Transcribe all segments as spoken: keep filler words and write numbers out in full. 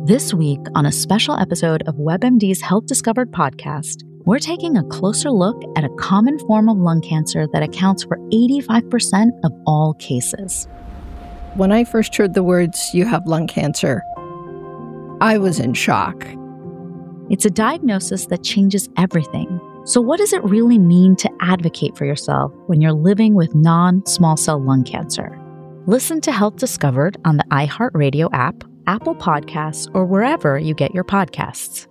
This week, on a special episode of WebMD's Health Discovered podcast, we're taking a closer look at a common form of lung cancer that accounts for eighty-five percent of all cases. When I first heard the words, "you have lung cancer," I was in shock. It's a diagnosis that changes everything. So what does it really mean to advocate for yourself when you're living with non-small cell lung cancer? Listen to Health Discovered on the iHeartRadio app, Apple Podcasts, or wherever you get your podcasts.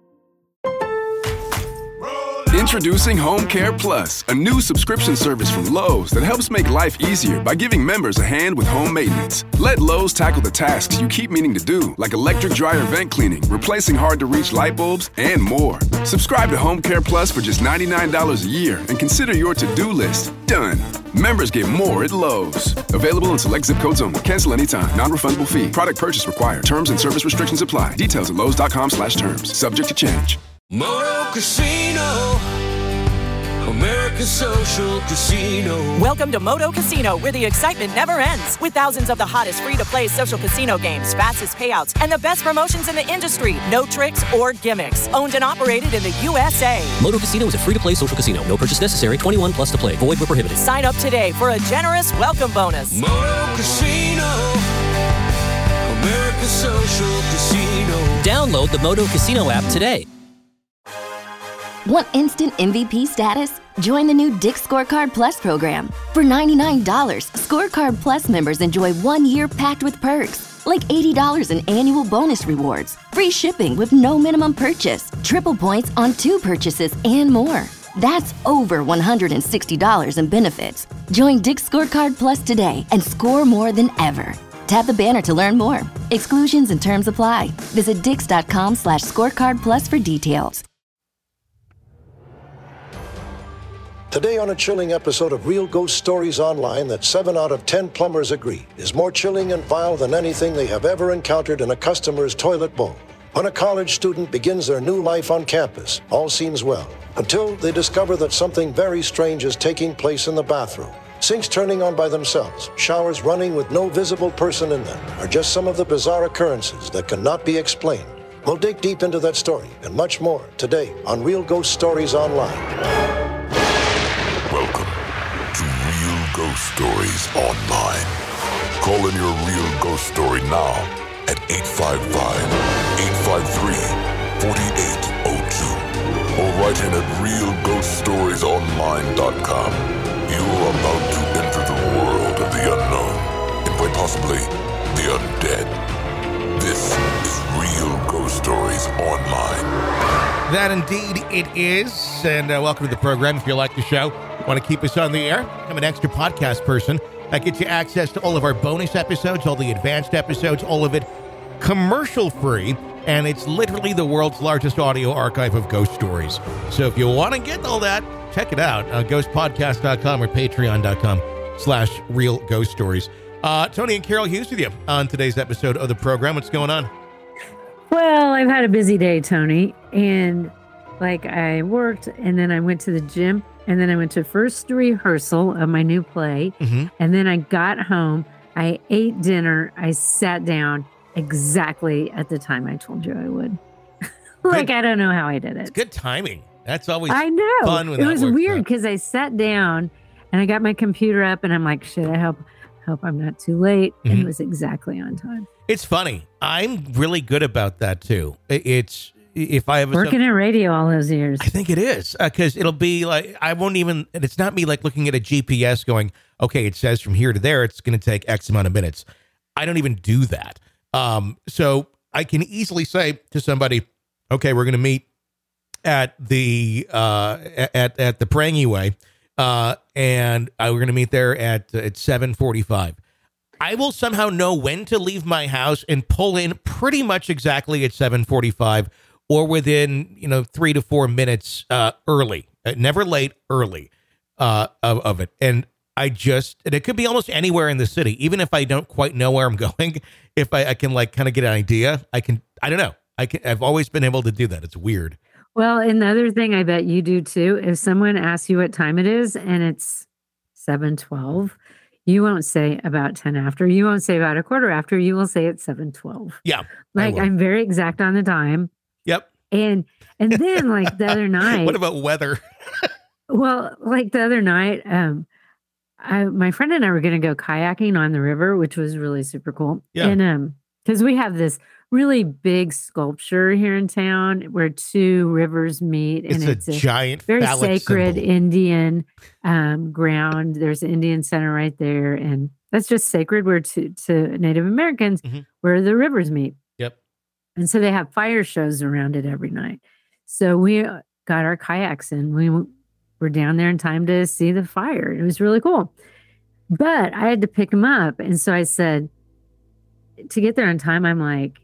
Introducing Home Care Plus, a new subscription service from Lowe's that helps make life easier by giving members a hand with home maintenance. Let Lowe's tackle the tasks you keep meaning to do, like electric dryer vent cleaning, replacing hard-to-reach light bulbs, and more. Subscribe to Home Care Plus for just ninety-nine dollars a year and consider your to-do list done. Members get more at Lowe's. Available in select zip codes only. Cancel anytime. Non-refundable fee. Product purchase required. Terms and service restrictions apply. Details at lowes.com slash terms. Subject to change. Moto Casino, America's social casino. Welcome to Moto Casino, where the excitement never ends. With thousands of the hottest free-to-play social casino games, fastest payouts, and the best promotions in the industry. No tricks or gimmicks. Owned and operated in the U S A. Moto Casino is a free-to-play social casino. No purchase necessary. twenty-one plus to play. Void where prohibited. Sign up today for a generous welcome bonus. Moto Casino, America's social casino. Download the Moto Casino app today. Want instant M V P status? Join the new Dick's Scorecard Plus program. For ninety-nine dollars, Scorecard Plus members enjoy one year packed with perks, like eighty dollars in annual bonus rewards, free shipping with no minimum purchase, triple points on two purchases, and more. That's over one hundred sixty dollars in benefits. Join Dick's Scorecard Plus today and score more than ever. Tap the banner to learn more. Exclusions and terms apply. Visit dix.com slash scorecard plus for details. Today on a chilling episode of Real Ghost Stories Online that seven out of ten plumbers agree is more chilling and vile than anything they have ever encountered in a customer's toilet bowl. When a college student begins their new life on campus, all seems well, until they discover that something very strange is taking place in the bathroom. Sinks turning on by themselves, showers running with no visible person in them, are just some of the bizarre occurrences that cannot be explained. We'll dig deep into that story and much more today on Real Ghost Stories Online. Welcome to Real Ghost Stories Online. Call in your real ghost story now at eight five five, eight five three, four eight zero two or write in at real ghost stories online dot com. You are about to enter the world of the unknown and quite possibly the undead. This is Real Ghost Stories Online. That indeed it is, and uh, welcome to the program. If you like the show, want to keep us on the air, I'm an extra podcast person. That gets you access to all of our bonus episodes, all the advanced episodes, all of it commercial-free, and it's literally the world's largest audio archive of ghost stories. So if you want to get all that, check it out, uh, ghost podcast dot com or patreon.com slash real ghost stories. Uh, Tony and Carol Hughes with you on today's episode of the program. What's going on? Well, I've had a busy day, Tony, and like I worked, and then I went to the gym, and then I went to first rehearsal of my new play, mm-hmm. and then I got home, I ate dinner, I sat down exactly at the time I told you I would. like, good. I don't know how I did it. It's good timing. That's always I know. fun when it that was works weird out. because I sat down, and I got my computer up, and I'm like, shit, I hope, hope I'm not too late, mm-hmm. and it was exactly on time. It's funny. I'm really good about that too. It's if I have a, working some, in radio all those years. I think it is because uh, it'll be like I won't even. And it's not me like looking at a G P S going, okay, it says from here to there, it's going to take X amount of minutes. I don't even do that. Um, so I can easily say to somebody, okay, we're going to meet at the uh, at at the Prangy Way, uh, and uh, we're going to meet there at at seven forty-five. I will somehow know when to leave my house and pull in pretty much exactly at seven forty-five or within, you know, three to four minutes uh, early, uh, never late, early uh, of, of it. And I just, and it could be almost anywhere in the city, even if I don't quite know where I'm going. If I, I can like kind of get an idea, I can, I don't know. I can, I've always been able to do that. It's weird. Well, another thing I bet you do too, if someone asks you what time it is and it's seven twelve, You won't say about ten after. You won't say about a quarter after. You will say it's seven twelve. Yeah. Like I'm very exact on the time. Yep. And and then like the other night. What about weather? Well, like the other night, um, I, my friend and I were going to go kayaking on the river, which was really super cool. Yeah. And um, because we have this really big sculpture here in town where two rivers meet, and it's, it's a, a giant, very phallic sacred symbol. Indian um, ground. There's an Indian center right there, and that's just sacred where to to Native Americans, mm-hmm. where the rivers meet. Yep. And so they have fire shows around it every night. So we got our kayaks and we were down there in time to see the fire. It was really cool. But I had to pick him up. And so I said, to get there on time, I'm like,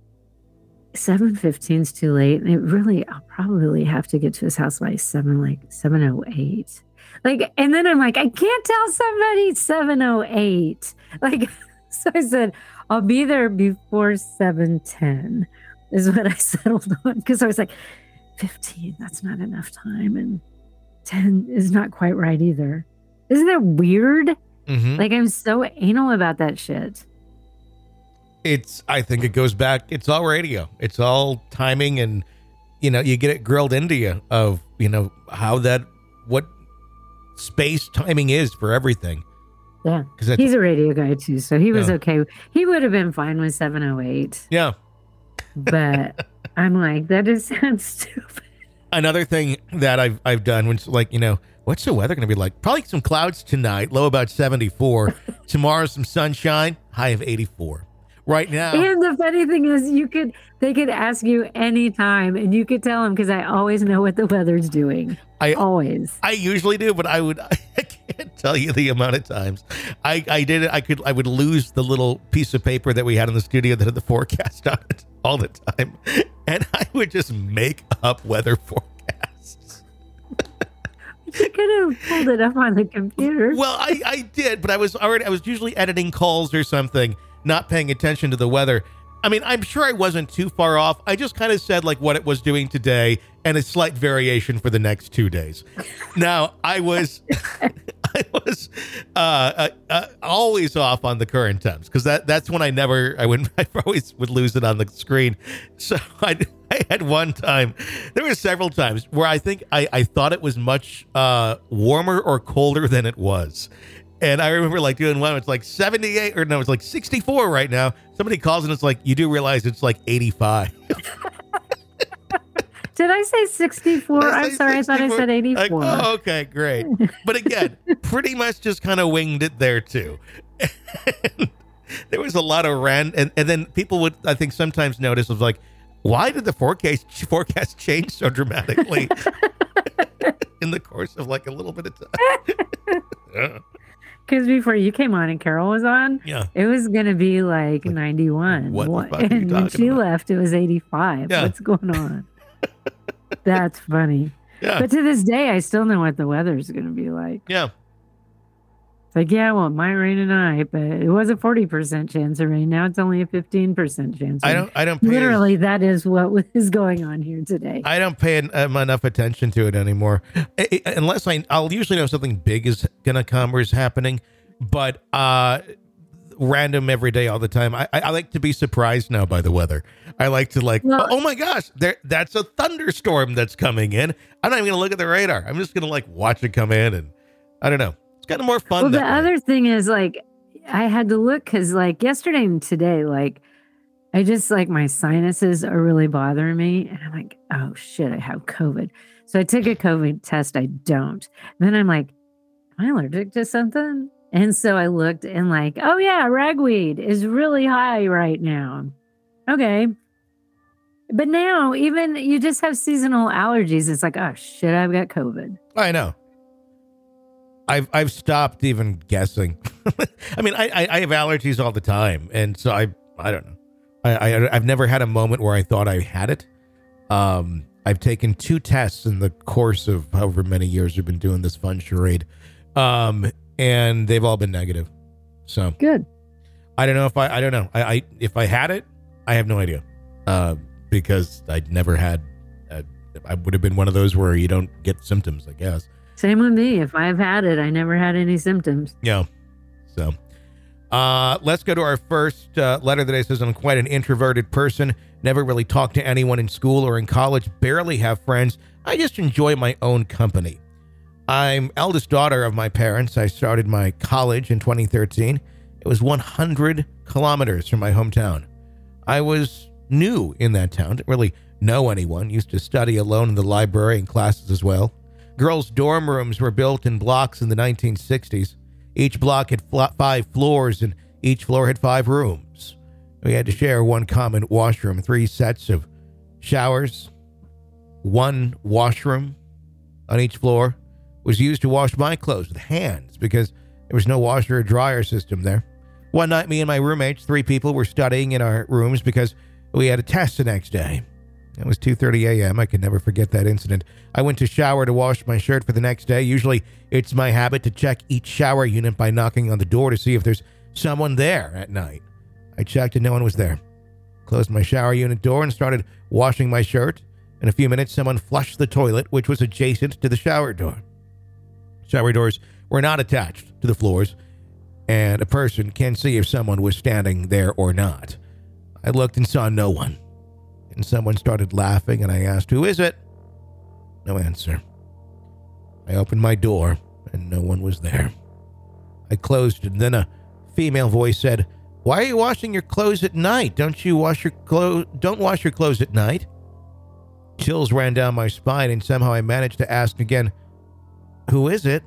seven fifteen is too late. And it really, I'll probably have to get to his house by seven, like seven oh eight. Like, and then I'm like, I can't tell somebody seven oh eight. Like, so I said, I'll be there before seven ten is what I settled on. Because I was like, fifteen, that's not enough time. And ten is not quite right either. Isn't that weird? Mm-hmm. Like, I'm so anal about that shit. It's, I think it goes back, it's all radio. It's all timing, and, you know, you get it grilled into you of, you know, how that, what space timing is for everything. Yeah. He's a radio guy too, so he was yeah. okay. He would have been fine with seven oh eight. Yeah. But I'm like, that just sounds stupid. Another thing that I've I've done when it's like, you know, what's the weather going to be like? Probably some clouds tonight, low about seventy-four. Tomorrow, some sunshine, high of eighty-four. Right now. And the funny thing is, you could they could ask you anytime, and you could tell them because I always know what the weather's doing. I always. I usually do, but I would I can't tell you the amount of times I I did it. I could I would lose the little piece of paper that we had in the studio that had the forecast on it all the time, and I would just make up weather forecasts. You could have pulled it up on the computer. Well, I I did, but I was already I was usually editing calls or something, not paying attention to the weather. I mean, I'm sure I wasn't too far off. I just kind of said like what it was doing today and a slight variation for the next two days. Now, I was I was uh, uh, uh, always off on the current temps because that that's when I never I would I always would lose it on the screen. So I, I had one time, there were several times where I think I, I thought it was much uh, warmer or colder than it was. And I remember like doing one, it's like seventy-eight, or no, it's like sixty-four right now. Somebody calls and it's like, you do realize it's like eighty-five. Did I say sixty-four? Did I I'm say sorry, sixty-four? I thought I said eighty-four. Like, oh, okay, great. But again, pretty much just kind of winged it there too. And there was a lot of rant, and, and then people would, I think, sometimes notice was like, why did the forecast forecast change so dramatically in the course of like a little bit of time? Yeah. Because before you came on and Carol was on, yeah, it was going to be like, like ninety-one. What the fuck are you and when talking she about? left, it was eighty-five. Yeah. What's going on? That's funny. Yeah. But to this day, I still know what the weather is going to be like. Yeah. It's like, yeah, well, it might rain tonight, but it was a forty percent chance of rain. Now it's only a fifteen percent chance of I rain. don't, I don't pay Literally, that is what is going on here today. I don't pay en- um, enough attention to it anymore. I, I- unless I, I'll usually know something big is going to come or is happening, but uh, random every day, all the time. I, I, I like to be surprised now by the weather. I like to like, Well- oh, oh my gosh, there, that's a thunderstorm that's coming in. I'm not even going to look at the radar. I'm just going to like watch it come in, and I don't know. It's kind of more fun. Well, the that way. other thing is like, I had to look because like yesterday and today, like, I just like my sinuses are really bothering me. And I'm like, oh shit, I have COVID. So I took a COVID test. I don't. And then I'm like, am I allergic to something? And so I looked and like, oh yeah, ragweed is really high right now. Okay. But now even you just have seasonal allergies. It's like, oh shit, I've got COVID. I know. I've I've stopped even guessing. I mean, I, I I have allergies all the time, and so I I don't know. I, I I've never had a moment where I thought I had it. Um, I've taken two tests in the course of however many years we've been doing this fun charade, um, and they've all been negative. So good. I don't know if I I don't know. I, I if I had it, I have no idea, uh, because I'd never had. A, I would have been one of those where you don't get symptoms, I guess. Same with me. If I've had it, I never had any symptoms. Yeah. So uh, let's go to our first uh, letter today. It says, I'm quite an introverted person. Never really talked to anyone in school or in college. Barely have friends. I just enjoy my own company. I'm eldest daughter of my parents. I started my college in twenty thirteen. It was one hundred kilometers from my hometown. I was new in that town. Didn't really know anyone. Used to study alone in the library and classes as well. Girls' dorm rooms were built in blocks in the nineteen sixties. Each block had fl- five floors, and each floor had five rooms. We had to share one common washroom, three sets of showers. One washroom on each floor was used to wash my clothes with hands because there was no washer or dryer system there. One night, me and my roommates, three people, were studying in our rooms because we had a test the next day. It was two thirty a.m. I could never forget that incident. I went to shower to wash my shirt for the next day. Usually, it's my habit to check each shower unit by knocking on the door to see if there's someone there at night. I checked and no one was there. Closed my shower unit door and started washing my shirt. In a few minutes, someone flushed the toilet, which was adjacent to the shower door. Shower doors were not attached to the floors, and a person can see if someone was standing there or not. I looked and saw no one. And someone started laughing, and I asked, "Who is it?" No answer. I opened my door, and no one was there. I closed it, and then a female voice said, "Why are you washing your clothes at night? Don't you wash your clothes? Don't wash your clothes at night?" Chills ran down my spine, and somehow I managed to ask again, "Who is it?"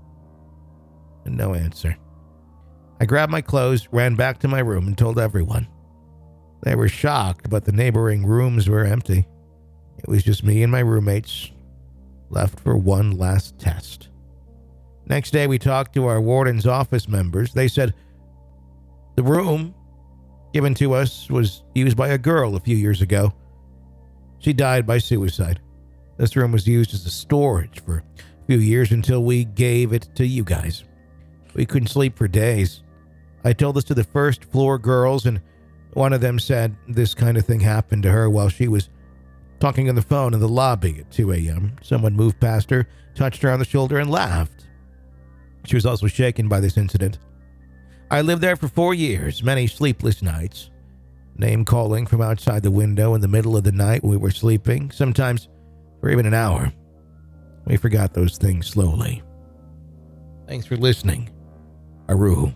And no answer. I grabbed my clothes, ran back to my room, and told everyone. They were shocked, but the neighboring rooms were empty. It was just me and my roommates, left for one last test. Next day, we talked to our warden's office members. They said the room given to us was used by a girl a few years ago. She died by suicide. This room was used as a storage for a few years until we gave it to you guys. We couldn't sleep for days. I told this to the first floor girls, and one of them said this kind of thing happened to her while she was talking on the phone in the lobby at two a.m. Someone moved past her, touched her on the shoulder, and laughed. She was also shaken by this incident. I lived there for four years, many sleepless nights. Name calling from outside the window in the middle of the night when we were sleeping, sometimes for even an hour. We forgot those things slowly. Thanks for listening, Aru.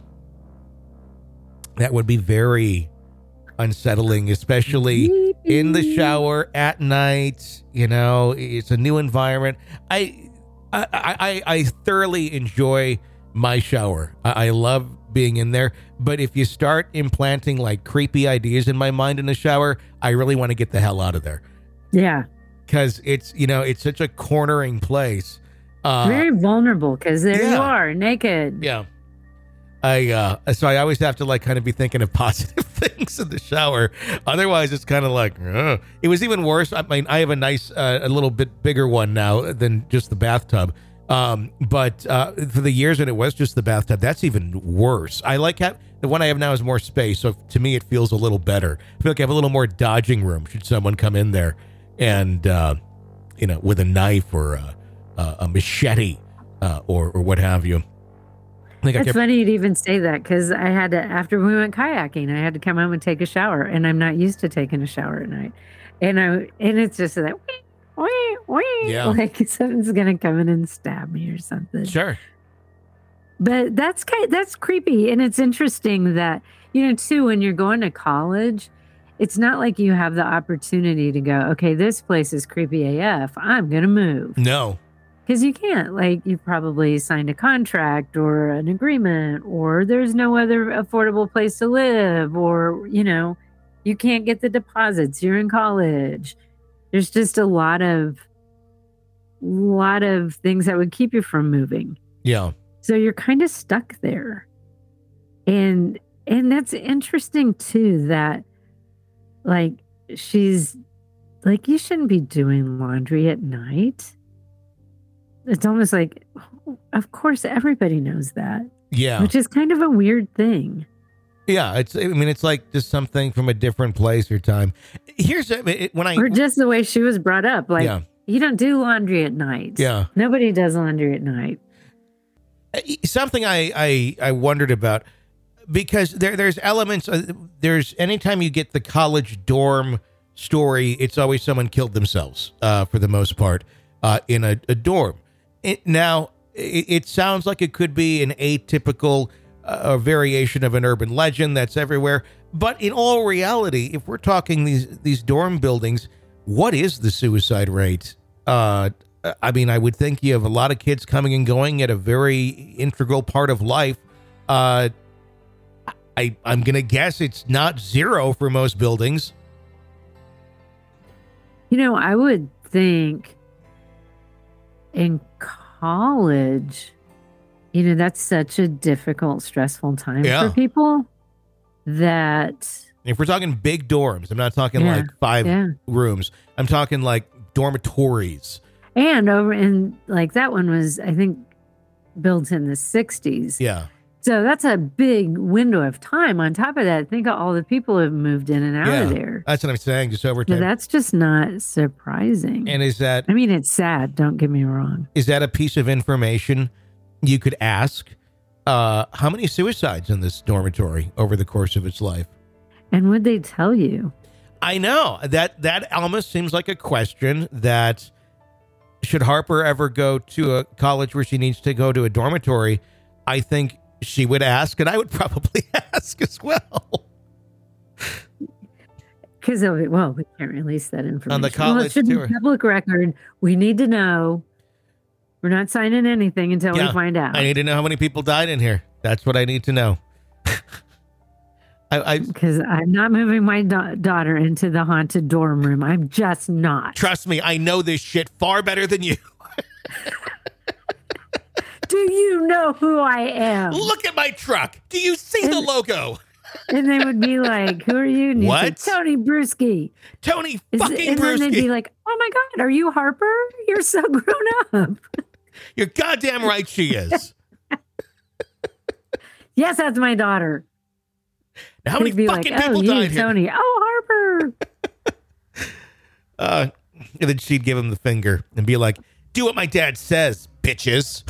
That would be very unsettling, especially in the shower at night. You know, it's a new environment. I I I, I thoroughly enjoy my shower. I, I love being in there. But if you start implanting like creepy ideas in my mind in the shower, I really want to get the hell out of there. Yeah. Because it's, you know, it's such a cornering place. Uh, Very vulnerable because there yeah. you are, naked. Yeah. I uh, so I always have to like kind of be thinking of positive things in the shower. Otherwise, it's kind of like, ugh. It was even worse. I mean, I have a nice, uh, a little bit bigger one now than just the bathtub. Um, but uh, for the years that it was just the bathtub, that's even worse. I like have, the one I have now is more space. So to me, it feels a little better. I feel like I have a little more dodging room should someone come in there and, uh, you know, with a knife or a, a, a machete uh, or, or what have you. I think It's I kept, funny you'd even say that because I had to, after we went kayaking, I had to come home and take a shower, and I'm not used to taking a shower at night. And I and it's just that, wee, wee, wee, Yeah. like something's gonna come in and stab me or something. Sure. But that's kind that's creepy, and it's interesting that, you know, too, when you're going to college, it's not like you have the opportunity to go, okay, this place is creepy A F. I'm gonna move. No. Because you can't, like, you probably signed a contract or an agreement, or there's no other affordable place to live, or, you know, you can't get the deposits. You're in college. There's just a lot of, lot of things that would keep you from moving. Yeah. So you're kind of stuck there. And, and that's interesting too, that like, she's like, you shouldn't be doing laundry at night. It's almost like, of course, everybody knows that. Yeah. Which is kind of a weird thing. Yeah. It's, I mean, it's like just something from a different place or time. Here's it, when I, Or just the way she was brought up. Like, Yeah. you don't do laundry at night. Yeah. Nobody does laundry at night. Something I, I, I wondered about, because there there's elements, uh, there's anytime you get the college dorm story, it's always someone killed themselves uh, for the most part uh, in a, a dorm. It, now, it, it sounds like it could be an atypical uh, variation of an urban legend that's everywhere. But in all reality, if we're talking these, these dorm buildings, what is the suicide rate? Uh, I mean, I would think you have a lot of kids coming and going at a very integral part of life. Uh, I, I'm going to guess it's not zero for most buildings. You know, I would think in college, you know, that's such a difficult, stressful time Yeah. for people that... If we're talking big dorms, I'm not talking Yeah, like five yeah. rooms. I'm talking like dormitories. And over in, like, that one was, I think, built in the sixties. Yeah. So that's a big window of time. On top of that, think of all the people who have moved in and out yeah. of there. That's what I'm saying, just over So time. that's just not surprising. And is that... I mean, it's sad. Don't get me wrong. Is that a piece of information you could ask? Uh, how many suicides in this dormitory over the course of its life? And would they tell you? I know. That that almost seems like a question that, should Harper ever go to a college where she needs to go to a dormitory, I think she would ask, and I would probably ask as well. Because, well, we can't release that information. On the well, college it should be tour. public record. We need to know. We're not signing anything until Yeah, we find out. I need to know how many people died in here. That's what I need to know. I, I Because I'm not moving my da- daughter into the haunted dorm room. I'm just not. Trust me, I know this shit far better than you. Do you know who I am? Look at my truck. Do you see the logo? And they would be like, who are you? And you'd say, What? Tony Bruschi. Tony Is- fucking And then they'd Bruschi. be like, oh my God, are you Harper? You're so grown up. You're goddamn right she is. Yes, that's my daughter. Now, how many They'd be fucking like, people oh, you, died here? Tony. Oh, Harper. Uh, and then she'd give him the finger and be like, do what my dad says, bitches.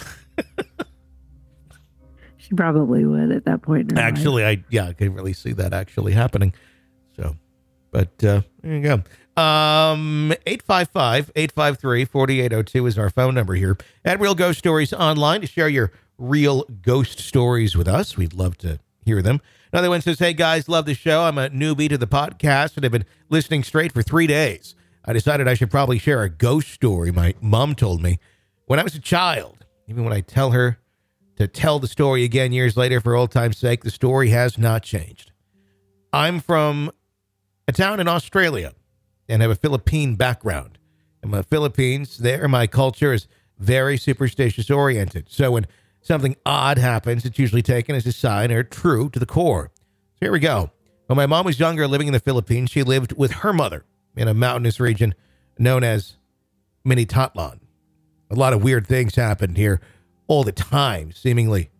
She probably would at that point in her life. Actually, I, yeah, I could really see that actually happening. So, but uh, there you go. Um, eight five five, eight five three, four eight zero two is our phone number here at Real Ghost Stories Online to share your real ghost stories with us. We'd love to hear them. Another one says, hey guys, love the show. I'm a newbie to the podcast and have been listening straight for three days. I decided I should probably share a ghost story my mom told me when I was a child. Even when I tell her to tell the story again years later for old time's sake, the story has not changed. I'm from a town in Australia and have a Philippine background. In the Philippines, there my culture is very superstitious oriented. So when something odd happens, it's usually taken as a sign or true to the core. So here we go. When my mom was younger, living in the Philippines, she lived with her mother in a mountainous region known as Minitotlan. A lot of weird things happened here all the time, seemingly.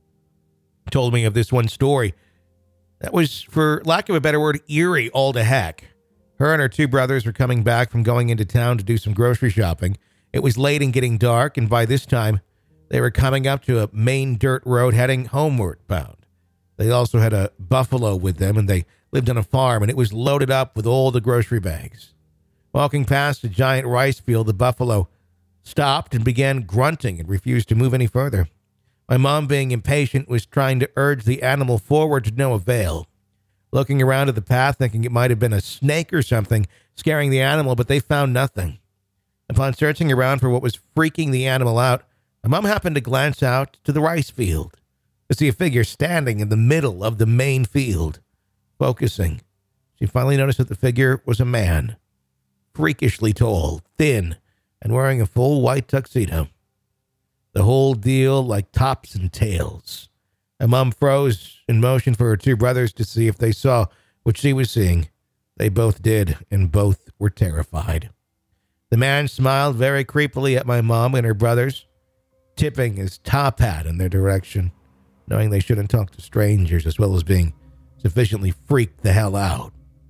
Told me of this one story that was, for lack of a better word, eerie all to heck. Her and her two brothers were coming back from going into town to do some grocery shopping. It was late and getting dark, and by this time, they were coming up to a main dirt road heading homeward bound. They also had a buffalo with them, and they lived on a farm, and it was loaded up with all the grocery bags. Walking past a giant rice field, the buffalo stopped and began grunting and refused to move any further. My mom, being impatient, was trying to urge the animal forward to no avail. Looking around at the path, thinking it might have been a snake or something scaring the animal, but they found nothing. Upon searching around for what was freaking the animal out, my mom happened to glance out to the rice field to see a figure standing in the middle of the main field. Focusing, she finally noticed that the figure was a man, freakishly tall, thin, and wearing a full white tuxedo. The whole deal like tops and tails. My mom froze and motioned for her two brothers to see if they saw what she was seeing. They both did, and both were terrified. The man smiled very creepily at my mom and her brothers, tipping his top hat in their direction, knowing they shouldn't talk to strangers, as well as being sufficiently freaked the hell out.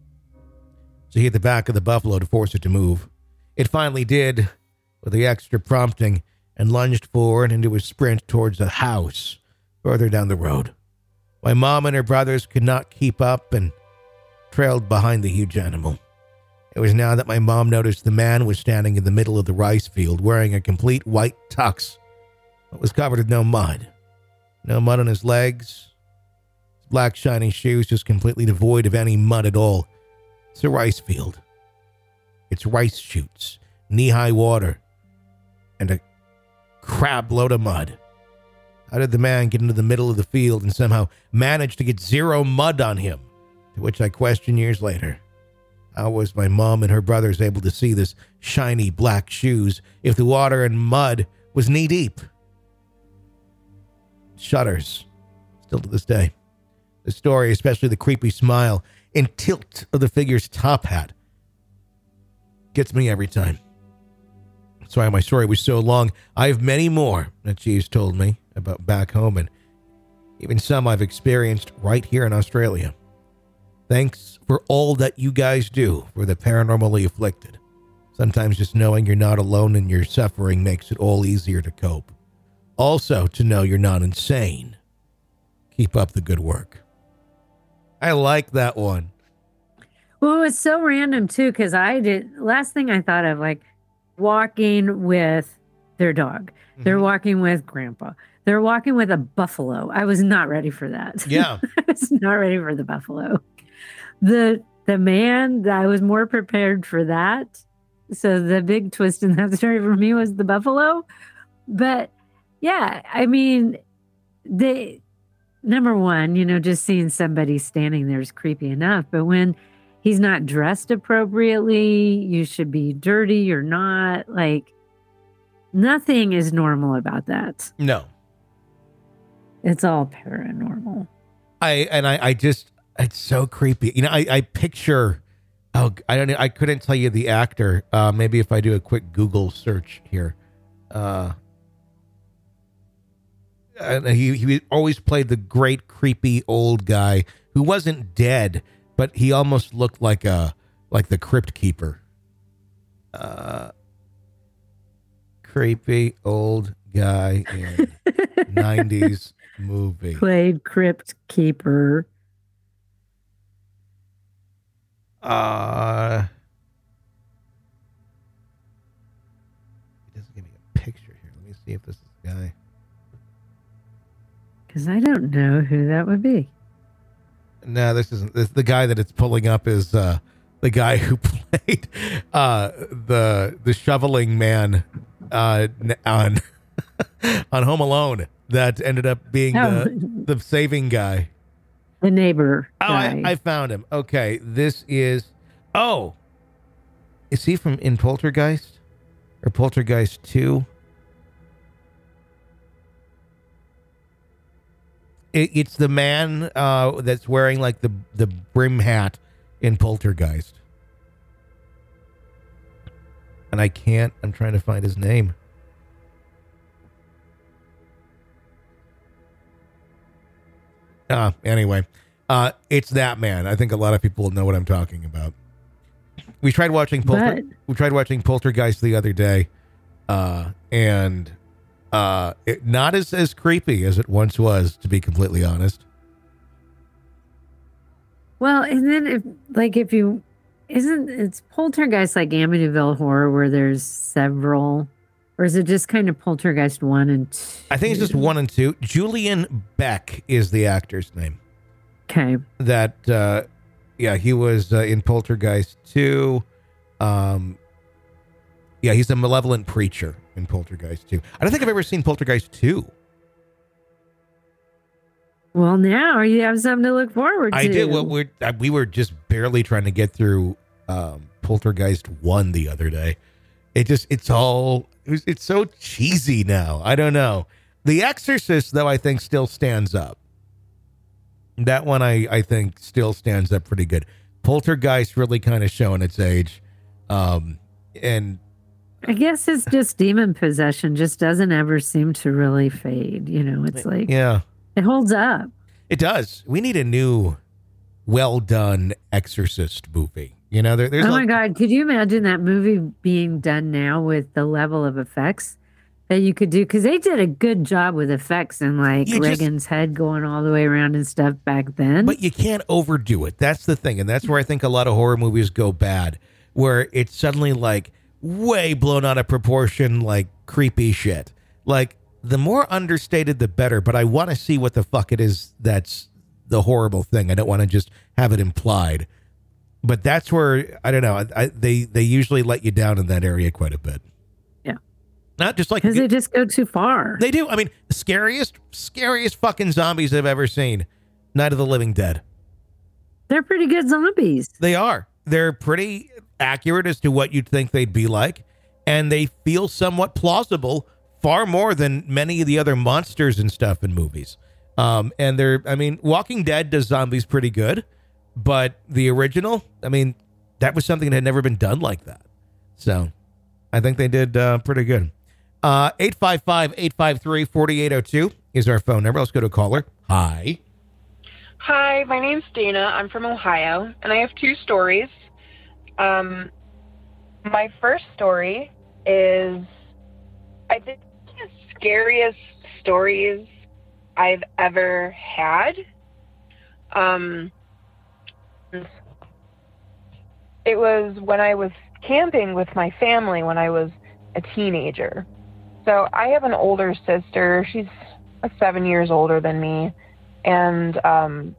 So he hit the back of the buffalo to force it to move. It finally did, with the extra prompting, and lunged forward into a sprint towards a house further down the road. My mom and her brothers could not keep up and trailed behind the huge animal. It was now that my mom noticed the man was standing in the middle of the rice field wearing a complete white tux, but was covered with no mud. No mud on his legs. His black shiny shoes just completely devoid of any mud at all. It's a rice field. It's rice shoots, knee-high water, and a crab load of mud. How did the man get into the middle of the field and somehow manage to get zero mud on him? To which I question years later. How was my mom and her brothers able to see this shiny black shoes if the water and mud was knee-deep? Shudders, still to this day. The story, especially the creepy smile and tilt of the figure's top hat, gets me every time. That's why my story was so long. I have many more that she's told me about back home, and even some I've experienced right here in Australia. Thanks for all that you guys do for the paranormally afflicted. Sometimes just knowing you're not alone in your suffering makes it all easier to cope. Also, to know you're not insane. Keep up the good work. I like that one. Well, it was so random, too, because I did, last thing I thought of, like, walking with their dog. Mm-hmm. They're walking with grandpa. They're walking with a buffalo. I was not ready for that. Yeah. I was not ready for the buffalo. The the man, I was more prepared for that. So the big twist in that story for me was the buffalo. But yeah, I mean, they, number one, you know, just seeing somebody standing there is creepy enough. But when he's not dressed appropriately, you should be dirty or not. Like, nothing is normal about that. No. It's all paranormal. I and I, I just it's so creepy. You know, I, I picture oh I don't know, I couldn't tell you the actor. Uh maybe if I do a quick Google search here. Uh and he he always played the great creepy old guy who wasn't dead, but he almost looked like a like the Crypt Keeper. Uh creepy old guy in nineties movie. Played Crypt Keeper. Uh, he doesn't give me a picture here. Let me see if this is the guy. Because I don't know who that would be. No, this isn't. This, the guy that it's pulling up is uh, the guy who played uh, the the shoveling man uh, on on Home Alone. That ended up being oh. the, the saving guy. The neighbor. Oh, I, I found him. Okay, this is... Oh! Is he from in Poltergeist? Or Poltergeist two? It, it's the man uh, that's wearing like the, the brim hat in Poltergeist. And I can't... I'm trying to find his name. Uh, anyway, uh, it's that man. I think a lot of people know what I'm talking about. We tried watching Polter- we tried watching Poltergeist the other day, uh, and uh, it, not as, as creepy as it once was, to be completely honest. Well, and then if like if you isn't it's Poltergeist like Amityville Horror where there's several. Or is it just kind of Poltergeist one and two? I think it's just one and two. Julian Beck is the actor's name. Okay. That, uh, yeah, he was uh, in Poltergeist two. Um, yeah, he's a malevolent preacher in Poltergeist two. I don't think I've ever seen Poltergeist two. Well, now you have something to look forward to. I did. Well, we're, uh, we were just barely trying to get through um, Poltergeist one the other day. It just, it's all... It's so cheesy now. I don't know. The Exorcist, though, I think still stands up. That one, I, I think, still stands up pretty good. Poltergeist really kind of showing its age. Um, and I guess it's just demon possession just doesn't ever seem to really fade. You know, it's like, yeah, it holds up. It does. We need a new, well done Exorcist movie. You know, there, there's oh a, my God. Could you imagine that movie being done now with the level of effects that you could do, because they did a good job with effects and like You just- Reagan's head going all the way around and stuff back then. But you can't overdo it. That's the thing. And that's where I think a lot of horror movies go bad, where it's suddenly like way blown out of proportion, like creepy shit. Like the more understated, the better. But I want to see what the fuck it is that's the horrible thing. I don't want to just have it implied. But that's where, I don't know, I, I, they, they usually let you down in that area quite a bit. Yeah. Not just like... Because they just go too far. They do. I mean, the scariest, scariest fucking zombies I've ever seen. Night of the Living Dead. They're pretty good zombies. They are. They're pretty accurate as to what you'd think they'd be like. And they feel somewhat plausible, far more than many of the other monsters and stuff in movies. Um, and they're, I mean, Walking Dead does zombies pretty good. But the original, I mean, that was something that had never been done like that. So I think they did uh, pretty good. Uh, eight five five, eight five three, four eight zero two is our phone number. Let's go to a caller. Hi. Hi, my name's Dana. I'm from Ohio, and I have two stories. Um, my first story is, I think, the scariest stories I've ever had. Um... It was when I was camping with my family when I was a teenager. So I have an older sister. She's seven years older than me. And um,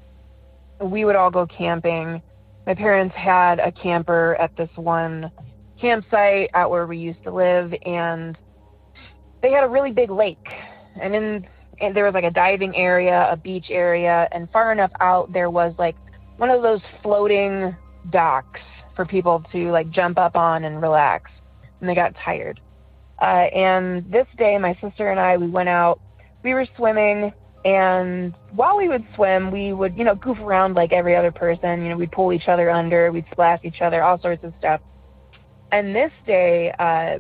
we would all go camping. My parents had a camper at this one campsite out where we used to live. And they had a really big lake. And, in, and there was like a diving area, a beach area. And far enough out, there was like one of those floating docks for people to like jump up on and relax when they got tired. Uh, and this day, my sister and I, we went out, we were swimming, and while we would swim, we would, you know, goof around like every other person. You know, we'd pull each other under, we'd splash each other, all sorts of stuff. And this day, uh,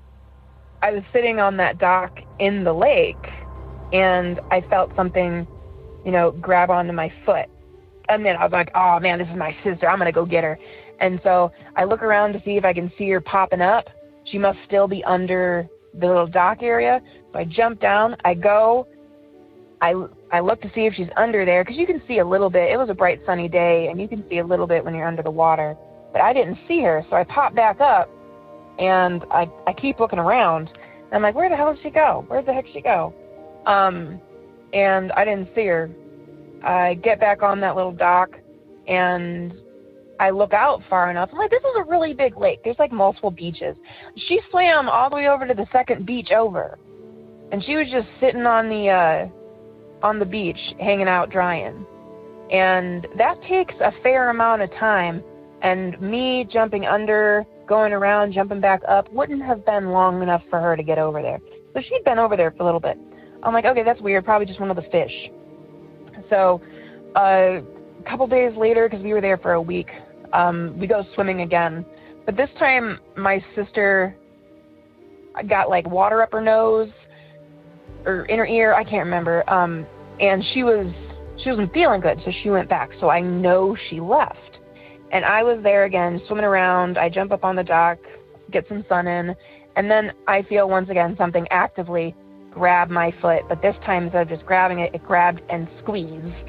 I was sitting on that dock in the lake, and I felt something, you know, grab onto my foot. And then I was like, oh, man, this is my sister. I'm going to go get her. And so I look around to see if I can see her popping up. She must still be under the little dock area. So I jump down. I go. I, I look to see if she's under there because you can see a little bit. It was a bright, sunny day, and you can see a little bit when you're under the water. But I didn't see her. So I pop back up, and I, I keep looking around. And I'm like, where the hell did she go? Where the heck did she go? Um, and I didn't see her. I get back on that little dock, and I look out far enough. I'm like, this is a really big lake. There's like multiple beaches. She swam all the way over to the second beach over, and she was just sitting on the uh, on the beach, hanging out, drying. And that takes a fair amount of time. And me jumping under, going around, jumping back up wouldn't have been long enough for her to get over there. So she'd been over there for a little bit. I'm like, okay, that's weird. Probably just one of the fish. So uh, a couple days later, because we were there for a week, um, we go swimming again. But this time, my sister got like water up her nose or in her ear. I can't remember. Um, and she was she wasn't feeling good, so she went back. So I know she left. And I was there again, swimming around. I jump up on the dock, get some sun in, and then I feel once again something actively grab my foot, but this time instead of just grabbing it, it grabbed and squeezed.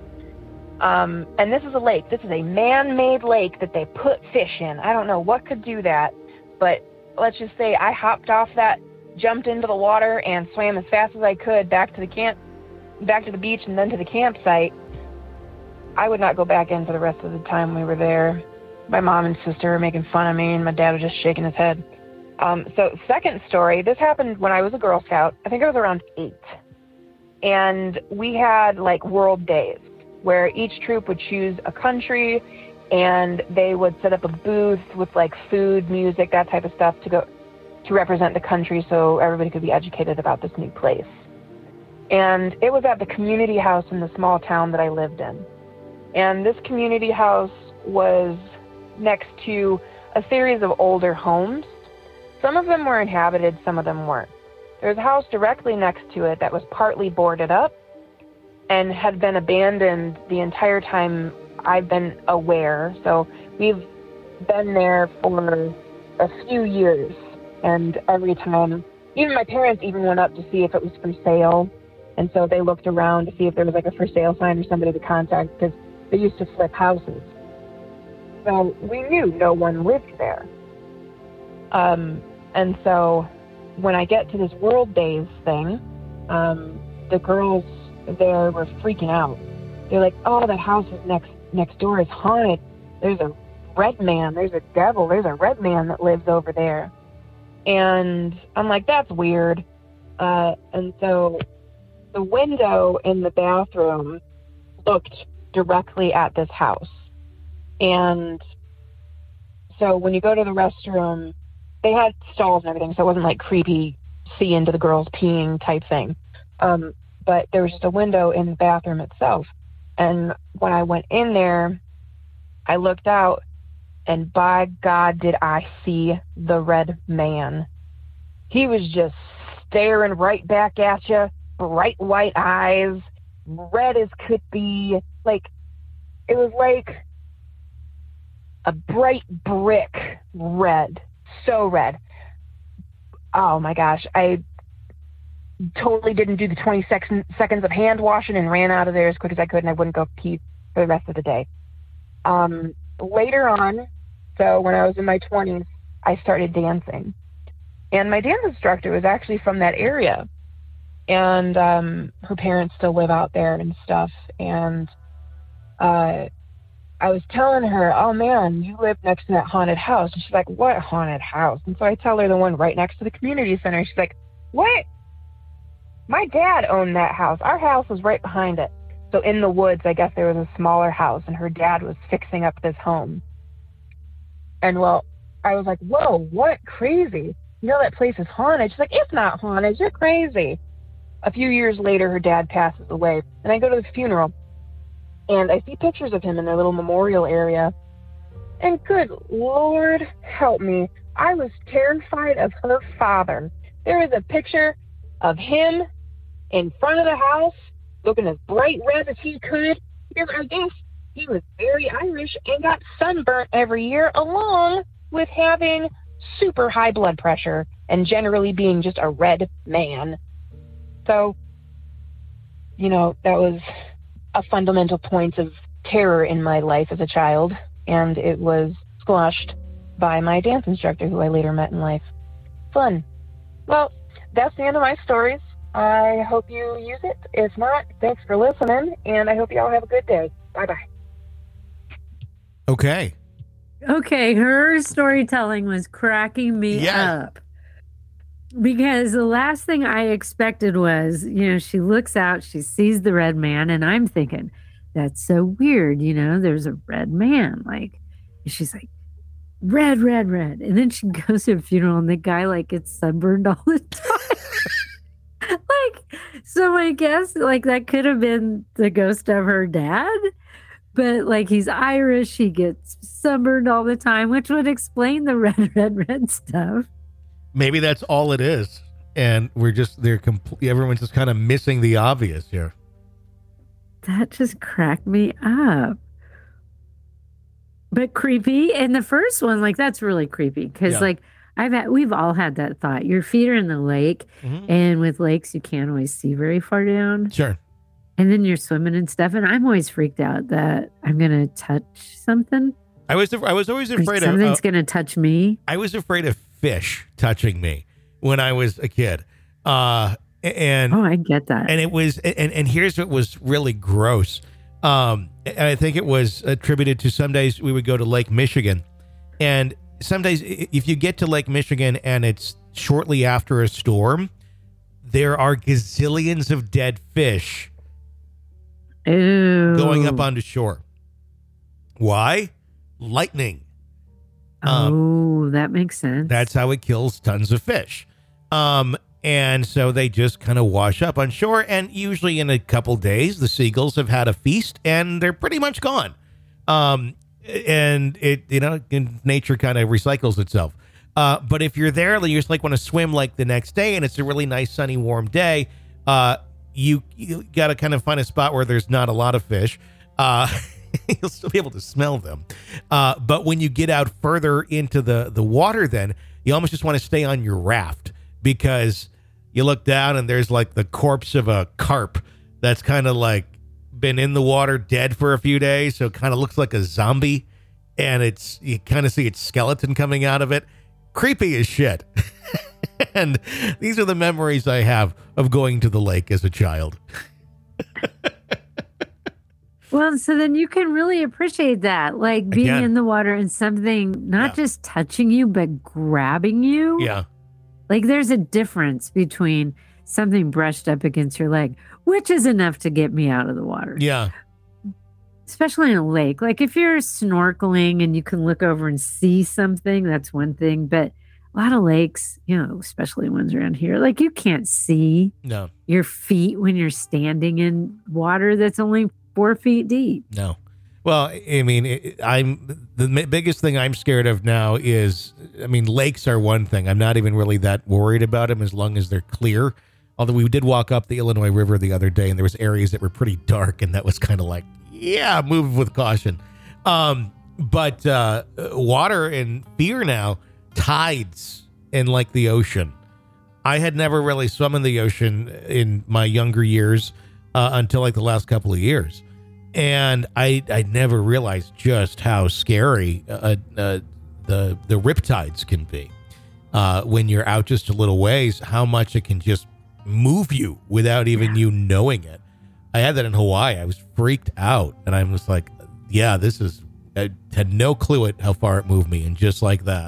Um, and this is a lake. This is a man-made lake that they put fish in. I don't know what could do that, but let's just say I hopped off that, jumped into the water, and swam as fast as I could back to the camp, back to the beach, and then to the campsite. I would not go back in for the rest of the time we were there. My mom and sister were making fun of me, and my dad was just shaking his head. Um, so second story, this happened when I was a Girl Scout. I think I was around eight. And we had like world days where each troop would choose a country and they would set up a booth with like food, music, that type of stuff to go to represent the country so everybody could be educated about this new place. And it was at the community house in the small town that I lived in. And this community house was next to a series of older homes. Some of them were inhabited, some of them weren't. There was a house directly next to it that was partly boarded up and had been abandoned the entire time I've been aware. So we've been there for a few years, and every time even my parents even went up to see if it was for sale. And so they looked around to see if there was like a for sale sign or somebody to contact, because they used to flip houses. So we knew no one lived there. Um, and so when I get to this World Days thing, um, the girls there were freaking out. They're like, oh, that house is next next door is haunted. There's a red man. There's a devil. There's a red man that lives over there. And I'm like, that's weird. Uh, and so the window in the bathroom looked directly at this house. And so when you go to the restroom, they had stalls and everything, so it wasn't like creepy see into the girls peeing type thing. Um, but there was just a window in the bathroom itself. And when I went in there, I looked out, and by God, did I see the red man. He was just staring right back at you, bright white eyes, red as could be. Like, it was like a bright brick red, so red. Oh my gosh, I totally didn't do the twenty sec- seconds of hand washing and ran out of there as quick as I could, and I wouldn't go pee for the rest of the day. Um, later on, so when I was in my twenties, I started dancing. And my dance instructor was actually from that area. And um, her parents still live out there and stuff. And uh, I was telling her, oh man, you live next to that haunted house. And she's like, what haunted house? And so I tell her the one right next to the community center. She's like, what? My dad owned that house. Our house was right behind it. So in the woods, I guess there was a smaller house, and her dad was fixing up this home. And well, I was like, whoa, what? Crazy. You know that place is haunted. She's like, it's not haunted. You're crazy. A few years later, her dad passes away, and I go to the funeral, and I see pictures of him in their little memorial area. And good Lord help me, I was terrified of her father. There is a picture of him in front of the house, looking as bright red as he could. Because I guess he was very Irish and got sunburnt every year, along with having super high blood pressure and generally being just a red man. So, you know, that was a fundamental point of terror in my life as a child, and it was squashed by my dance instructor, who I later met in life. Fun. Well, that's the end of my stories. I hope you use it. If not, thanks for listening, and I hope you all have a good day. Bye-bye. Okay. Okay, her storytelling was cracking me Yeah. up. Because the last thing I expected was, you know, she looks out, she sees the red man, and I'm thinking, that's so weird, you know, there's a red man. Like, she's like, red, red, red. And then she goes to a funeral, and the guy, like, gets sunburned all the time. Like, so I guess, like, that could have been the ghost of her dad. But, like, he's Irish, he gets sunburned all the time, which would explain the red, red, red stuff. Maybe that's all it is. And we're just, they're complete, everyone's just kind of missing the obvious here. That just cracked me up. But creepy. And the first one, like, that's really creepy. Because, Yeah. like, I've had, we've all had that thought. Your feet are in the lake. Mhm. And with lakes, you can't always see very far down. Sure. And then you're swimming and stuff. And I'm always freaked out that I'm going to touch something. I was, I was always Or afraid of, something's uh, going to touch me. I was afraid of fish touching me when I was a kid. Uh, and Oh, I get that. and it was, and, and here's what was really gross. Um, and I think it was attributed to some days we would go to Lake Michigan, and some days i- if you get to Lake Michigan and it's shortly after a storm, there are gazillions of dead fish Ew. going up onto shore. Why? Lightning. Um, Oh, that makes sense. That's how it kills tons of fish. Um, and so they just kind of wash up on shore, and usually in a couple days, the seagulls have had a feast and they're pretty much gone. Um, and it, you know, nature kind of recycles itself. Uh, but if you're there, you just like want to swim like the next day, and it's a really nice, sunny, warm day. Uh, you, you got to kind of find a spot where there's not a lot of fish. Uh, you'll still be able to smell them. Uh, but when you get out further into the, the water, then you almost just want to stay on your raft, because you look down and there's like the corpse of a carp that's kind of like been in the water dead for a few days. So it kind of looks like a zombie, and it's, you kind of see its skeleton coming out of it. Creepy as shit. And these are the memories I have of going to the lake as a child. Well, so then you can really appreciate that, like being Again. in the water and something not Yeah. just touching you, but grabbing you. Yeah. Like there's a difference between something brushed up against your leg, which is enough to get me out of the water. Yeah. Especially in a lake. Like if you're snorkeling and you can look over and see something, that's one thing. But a lot of lakes, you know, especially ones around here, like you can't see No. your feet when you're standing in water that's only four feet deep. No. Well, I mean, it, I'm the m- biggest thing I'm scared of now is, I mean, lakes are one thing. I'm not even really that worried about them as long as they're clear. Although we did walk up the Illinois River the other day and there was areas that were pretty dark, and that was kind of like, yeah, move with caution. Um, but uh, water and fear now, tides in like the ocean. I had never really swum in the ocean in my younger years uh, until like the last couple of years. And I I never realized just how scary uh, uh, the the riptides can be uh, when you're out just a little ways. How much it can just move you without even you knowing it. I had that in Hawaii. I was freaked out, and I was like, "Yeah, this is." I had no clue at how far it moved me, and just like that.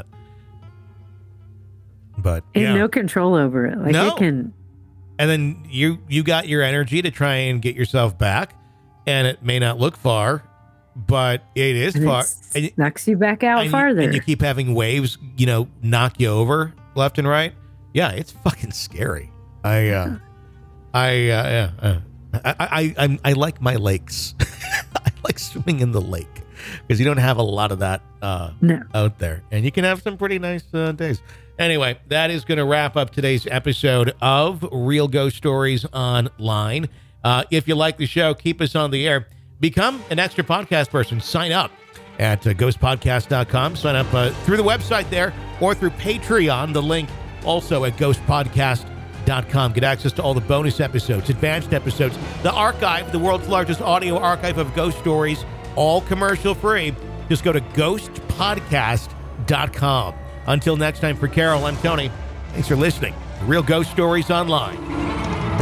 But And yeah. no control over it. Like No. it can. And then you you got your energy to try and get yourself back. And it may not look far, but it is And far. it And you, knocks you back out and you- farther. and you keep having waves, you know, knock you over left and right. Yeah, it's fucking scary. I, uh, I, uh, yeah, uh, I, I, I, I like my lakes. I like swimming in the lake because you don't have a lot of that uh, no. out there, and you can have some pretty nice uh, days. Anyway, that is going to wrap up today's episode of Real Ghost Stories Online. Uh, if you like the show, keep us on the air. Become an extra podcast person. Sign up at uh, ghost podcast dot com. Sign up uh, through the website there or through Patreon. The link also at ghost podcast dot com. Get access to all the bonus episodes, advanced episodes, the archive, the world's largest audio archive of ghost stories, all commercial free. Just go to ghost podcast dot com. Until next time, for Carol, I'm Tony. Thanks for listening to Real Ghost Stories Online.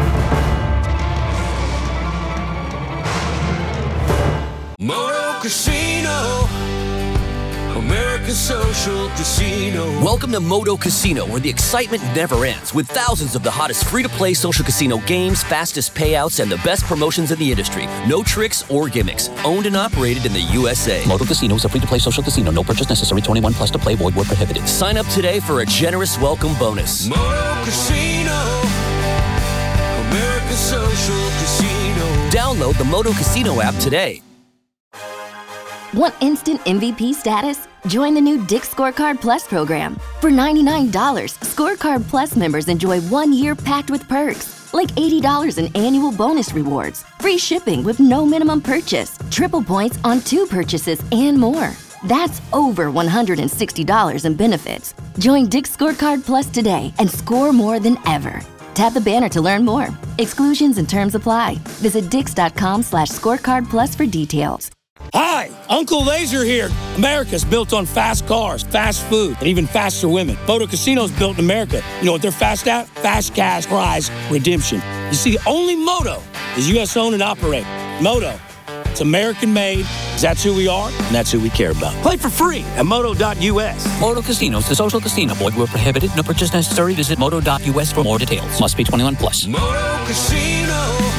Moto Casino, American Social Casino. Welcome to Moto Casino, where the excitement never ends, with thousands of the hottest free-to-play social casino games, fastest payouts, and the best promotions in the industry. No tricks or gimmicks. Owned and operated in the U S A. Moto Casino is a free-to-play social casino. No purchase necessary. twenty-one plus to play. Void where prohibited. Sign up today for a generous welcome bonus. Moto Casino, American Social Casino. Download the Moto Casino app today. Want instant M V P status? Join the new Dick's Scorecard Plus program. For ninety-nine dollars, Scorecard Plus members enjoy one year packed with perks, like eighty dollars in annual bonus rewards, free shipping with no minimum purchase, triple points on two purchases, and more. That's over one hundred sixty dollars in benefits. Join Dick's Scorecard Plus today and score more than ever. Tap the banner to learn more. Exclusions and terms apply. Visit dix.com slash scorecard plus for details. Hi, Uncle Laser here. America's built on fast cars, fast food, and even faster women. Moto Casino's built in America. You know what they're fast at? Fast cash prize redemption. You see, only Moto is U S owned and operated. Moto, it's American made. That's who we are, and that's who we care about. Play for free at moto dot U S. Moto Casino is the social casino. Void where prohibited. No purchase necessary. Visit moto dot U S for more details. Must be twenty-one plus. Moto Casino,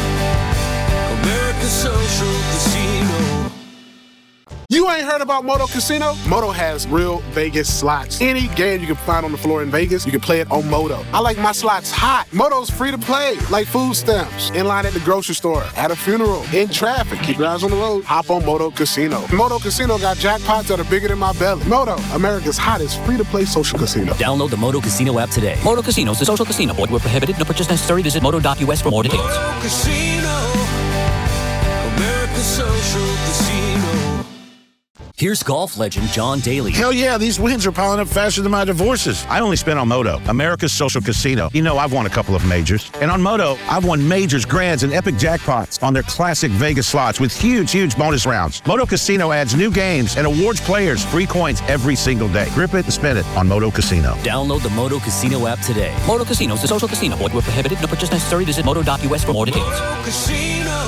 American Social Casino. You ain't heard about Moto Casino? Moto has real Vegas slots. Any game you can find on the floor in Vegas, you can play it on Moto. I like my slots hot. Moto's free to play, like food stamps, in line at the grocery store, at a funeral, in traffic. Keep your eyes on the road. Hop on Moto Casino. Moto Casino got jackpots that are bigger than my belly. Moto, America's hottest free-to-play social casino. Download the Moto Casino app today. Moto Casino is the social casino. Void where prohibited. No purchase necessary. Visit moto dot U S for more details. Moto Casino, American Social Casino. Here's golf legend John Daly. Hell yeah, these wins are piling up faster than my divorces. I only spent on Moto, America's social casino. You know, I've won a couple of majors. And on Moto, I've won majors, grands, and epic jackpots on their classic Vegas slots with huge, huge bonus rounds. Moto Casino adds new games and awards players free coins every single day. Grip it and spin it on Moto Casino. Download the Moto Casino app today. Moto Casino is a social casino. Void where prohibited. No purchase necessary. Visit moto dot U S for more details. Moto Casino,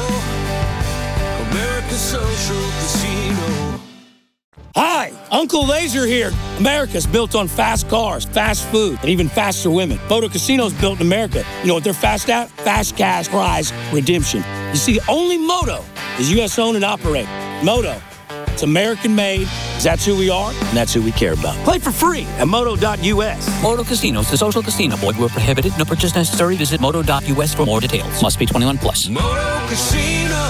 America's social casino. Hi, Uncle Laser here. America's built on fast cars, fast food, and even faster women. Moto Casino's built in America. You know what they're fast at? Fast cash, prize, redemption. You see, only Moto is U S owned and operated. Moto, it's American made, 'cause that's who we are, and that's who we care about. Play for free at moto dot U S. Moto Casino is a social casino. Void where prohibited. No purchase necessary. Visit moto dot U S for more details. Must be twenty-one plus. Moto Casino,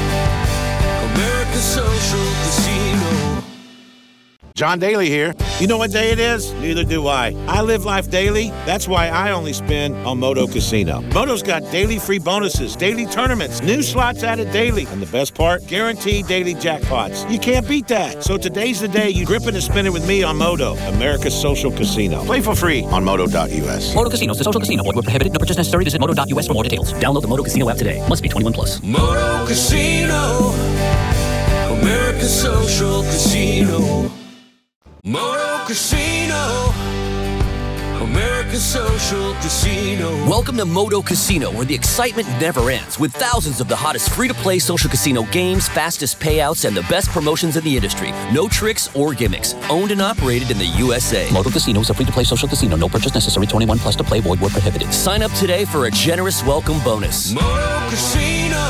America's social casino. John Daly here. You know what day it is? Neither do I. I live life daily. That's why I only spin on Moto Casino. Moto's got daily free bonuses, daily tournaments, new slots added daily, and the best part, guaranteed daily jackpots. You can't beat that. So today's the day you grip it and spin it with me on Moto, America's social casino. Play for free on moto dot U S. Moto Casino is a social casino. Void where prohibited. No purchase necessary. Visit moto dot U S for more details. Download the Moto Casino app today. Must be twenty-one plus. Moto Casino, America's social casino. Moto Casino, America's social casino. Welcome to Moto Casino, where the excitement never ends, with thousands of the hottest free-to-play social casino games, fastest payouts, and the best promotions in the industry. No tricks or gimmicks. Owned and operated in the U S A. Moto Casino is a free-to-play social casino. No purchase necessary. twenty-one plus to play. Void where prohibited. Sign up today for a generous welcome bonus. Moto Casino,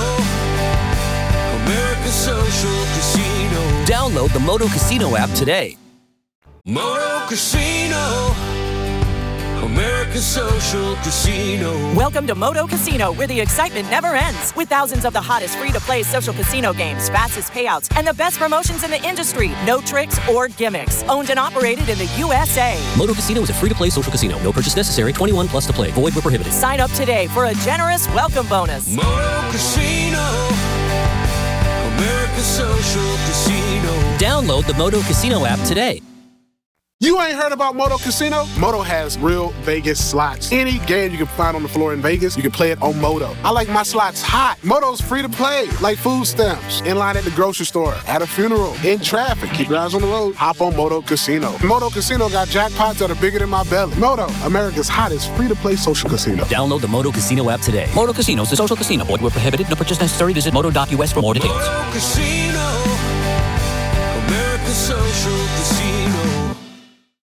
America's social casino. Download the Moto Casino app today. Moto Casino, America's social casino. Welcome to Moto Casino, where the excitement never ends. With thousands of the hottest free-to-play social casino games, fastest payouts, and the best promotions in the industry. No tricks or gimmicks. Owned and operated in the U S A. Moto Casino is a free-to-play social casino. No purchase necessary. twenty-one plus to play. Void where prohibited. Sign up today for a generous welcome bonus. Moto Casino, America's social casino. Download the Moto Casino app today. You ain't heard about Moto Casino? Moto has real Vegas slots. Any game you can find on the floor in Vegas, you can play it on Moto. I like my slots hot. Moto's free to play, like food stamps. In line at the grocery store, at a funeral, in traffic. Keep your eyes on the road. Hop on Moto Casino. Moto Casino got jackpots that are bigger than my belly. Moto, America's hottest free-to-play social casino. Download the Moto Casino app today. Moto Casino is a social casino. Void where prohibited. No purchase necessary. Visit moto dot U S for more details. Moto Casino, America's social casino.